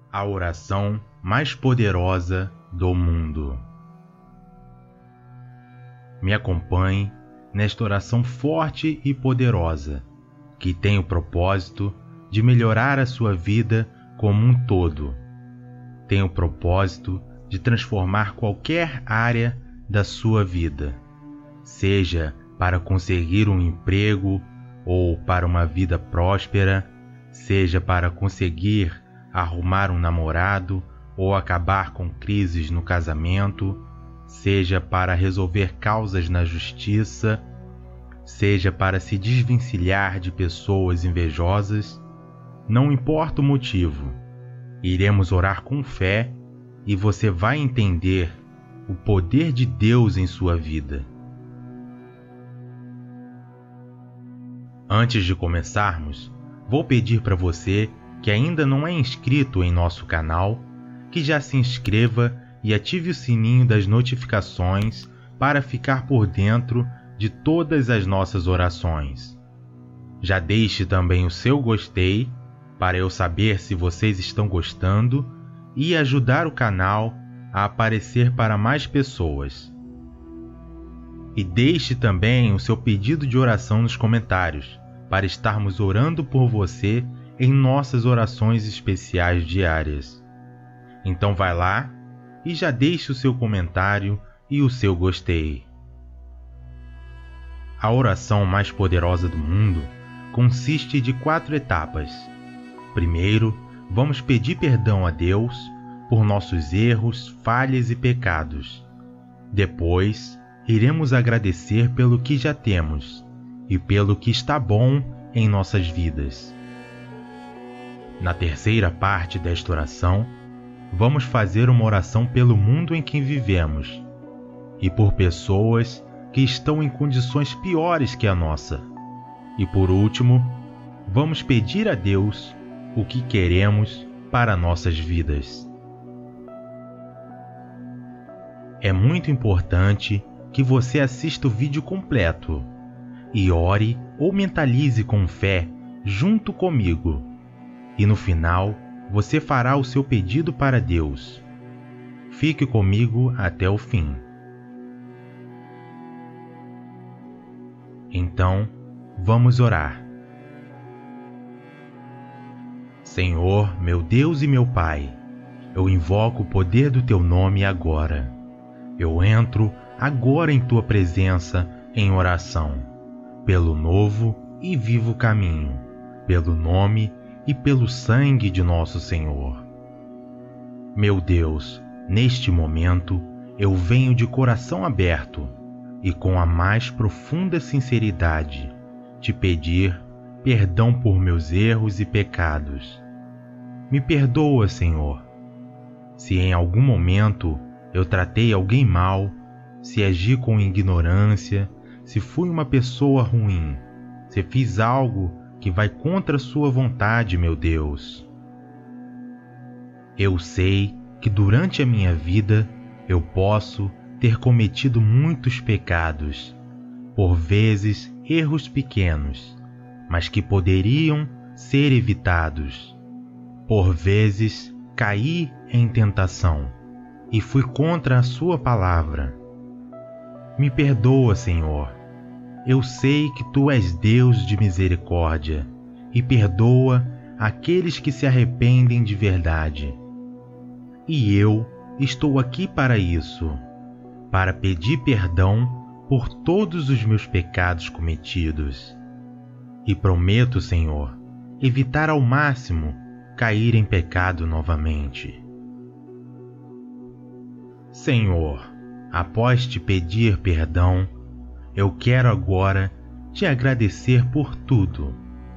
A oração mais poderosa do mundo. Me acompanhe nesta oração forte e poderosa, que tem o propósito de melhorar a sua vida como um todo. Tem o propósito de transformar qualquer área da sua vida, seja para conseguir um emprego ou para uma vida próspera, seja para conseguir arrumar um namorado ou acabar com crises no casamento, seja para resolver causas na justiça, seja para se desvencilhar de pessoas invejosas. Não importa o motivo, iremos orar com fé e você vai entender o poder de Deus em sua vida. Antes de começarmos, vou pedir para você que ainda não é inscrito em nosso canal, que já se inscreva e ative o sininho das notificações para ficar por dentro de todas as nossas orações. Já deixe também o seu gostei para eu saber se vocês estão gostando e ajudar o canal a aparecer para mais pessoas. E deixe também o seu pedido de oração nos comentários, para estarmos orando por você em nossas orações especiais diárias. Então vai lá e já deixe o seu comentário e o seu gostei. A oração mais poderosa do mundo consiste de 4 etapas. Primeiro, vamos pedir perdão a Deus por nossos erros, falhas e pecados. Depois, iremos agradecer pelo que já temos e pelo que está bom em nossas vidas. Na terceira parte desta oração, vamos fazer uma oração pelo mundo em que vivemos e por pessoas que estão em condições piores que a nossa. E por último, vamos pedir a Deus o que queremos para nossas vidas. É muito importante que você assista o vídeo completo e ore ou mentalize com fé junto comigo. E no final, você fará o seu pedido para Deus. Fique comigo até o fim. Então, vamos orar. Senhor, meu Deus e meu Pai, eu invoco o poder do Teu nome agora. Eu entro agora em Tua presença em oração, pelo novo e vivo caminho, pelo nome e pelo sangue de nosso Senhor. Meu Deus, neste momento eu venho de coração aberto e com a mais profunda sinceridade te pedir perdão por meus erros e pecados. Me perdoa, Senhor, se em algum momento eu tratei alguém mal, se agi com ignorância, se fui uma pessoa ruim, se fiz algo que vai contra a sua vontade, meu Deus. Eu sei que durante a minha vida eu posso ter cometido muitos pecados, por vezes erros pequenos, mas que poderiam ser evitados. Por vezes caí em tentação e fui contra a sua palavra. Me perdoa, Senhor. Eu sei que Tu és Deus de misericórdia e perdoa aqueles que se arrependem de verdade. E eu estou aqui para isso, para pedir perdão por todos os meus pecados cometidos. E prometo, Senhor, evitar ao máximo cair em pecado novamente. Senhor, após te pedir perdão, eu quero agora te agradecer por tudo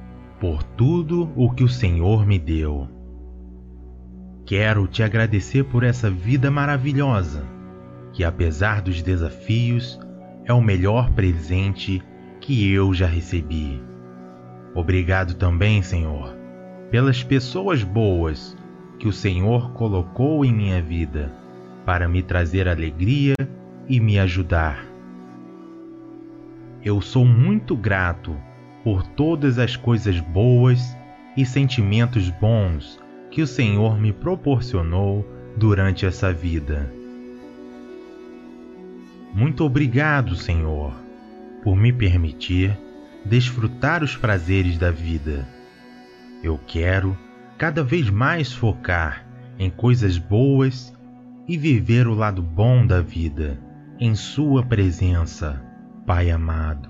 o que o Senhor me deu. Quero te agradecer por essa vida maravilhosa, que apesar dos desafios, é o melhor presente que eu já recebi. Obrigado também, Senhor, pelas pessoas boas que o Senhor colocou em minha vida para me trazer alegria e me ajudar. Eu sou muito grato por todas as coisas boas e sentimentos bons que o Senhor me proporcionou durante essa vida. Muito obrigado, Senhor, por me permitir desfrutar os prazeres da vida. Eu quero cada vez mais focar em coisas boas e viver o lado bom da vida em Sua presença, Pai amado.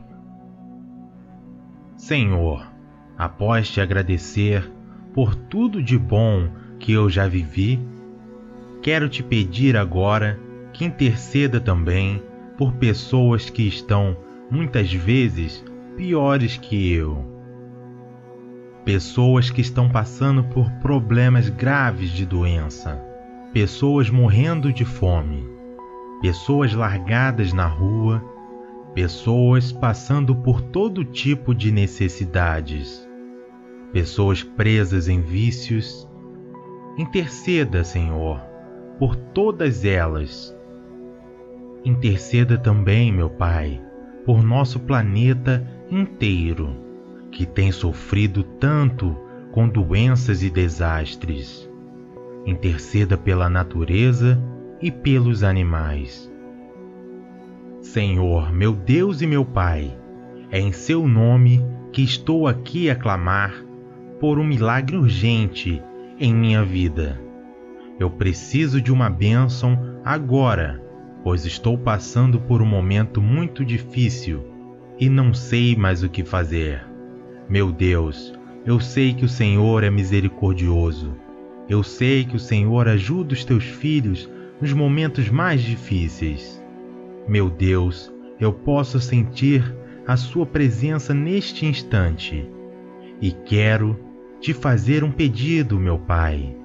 Senhor, após te agradecer por tudo de bom que eu já vivi, quero te pedir agora que interceda também por pessoas que estão, muitas vezes, piores que eu. Pessoas que estão passando por problemas graves de doença, pessoas morrendo de fome, pessoas largadas na rua, pessoas passando por todo tipo de necessidades, pessoas presas em vícios. Interceda, Senhor, por todas elas. Interceda também, meu Pai, por nosso planeta inteiro, que tem sofrido tanto com doenças e desastres. Interceda pela natureza e pelos animais. Senhor, meu Deus e meu Pai, é em Seu nome que estou aqui a clamar por um milagre urgente em minha vida. Eu preciso de uma bênção agora, pois estou passando por um momento muito difícil e não sei mais o que fazer. Meu Deus, eu sei que o Senhor é misericordioso. Eu sei que o Senhor ajuda os teus filhos nos momentos mais difíceis. Meu Deus, eu posso sentir a Sua presença neste instante e quero te fazer um pedido, meu Pai.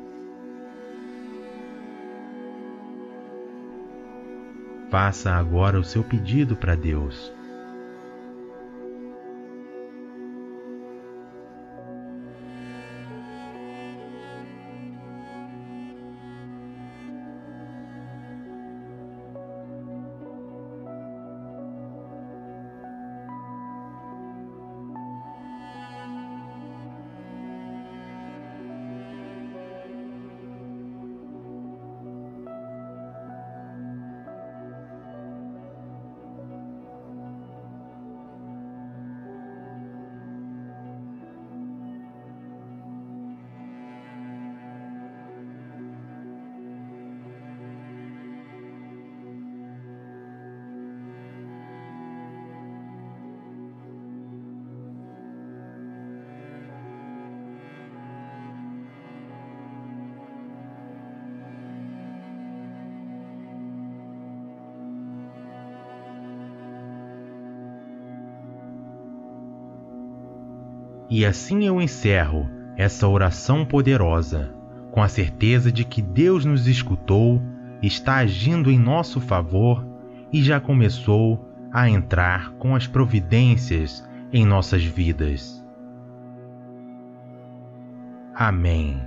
Faça agora o seu pedido para Deus. E assim eu encerro essa oração poderosa, com a certeza de que Deus nos escutou, está agindo em nosso favor e já começou a entrar com as providências em nossas vidas. Amém.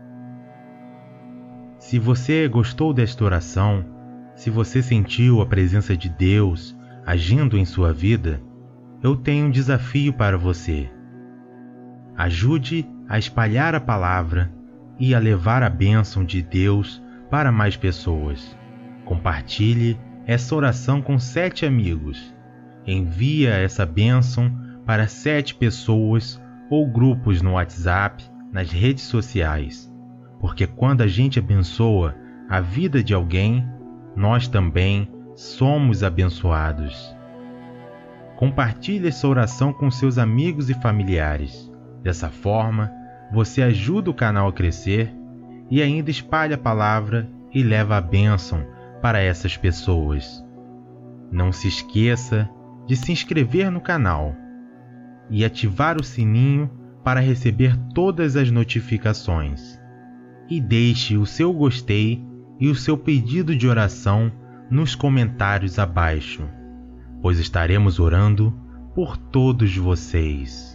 Se você gostou desta oração, se você sentiu a presença de Deus agindo em sua vida, eu tenho um desafio para você. Ajude a espalhar a palavra e a levar a bênção de Deus para mais pessoas. Compartilhe essa oração com 7 amigos. Envia essa bênção para 7 pessoas ou grupos no WhatsApp, nas redes sociais. Porque quando a gente abençoa a vida de alguém, nós também somos abençoados. Compartilhe essa oração com seus amigos e familiares. Dessa forma, você ajuda o canal a crescer e ainda espalha a palavra e leva a bênção para essas pessoas. Não se esqueça de se inscrever no canal e ativar o sininho para receber todas as notificações. E deixe o seu gostei e o seu pedido de oração nos comentários abaixo, pois estaremos orando por todos vocês.